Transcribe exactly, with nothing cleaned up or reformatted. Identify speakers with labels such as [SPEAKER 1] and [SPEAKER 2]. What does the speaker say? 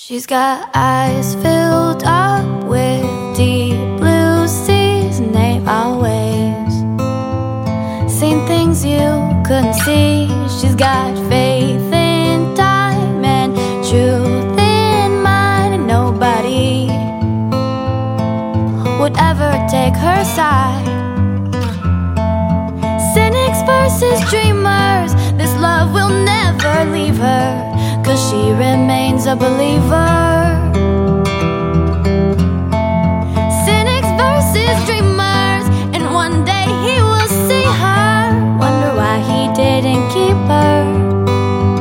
[SPEAKER 1] She's got eyes filled up with deep blue seas and they've always seen things you couldn't see. She's got faith in time and truth in mind, and nobody would ever take her side. Cynics versus dreamers, this love will never leave her, 'cause she remains a believer.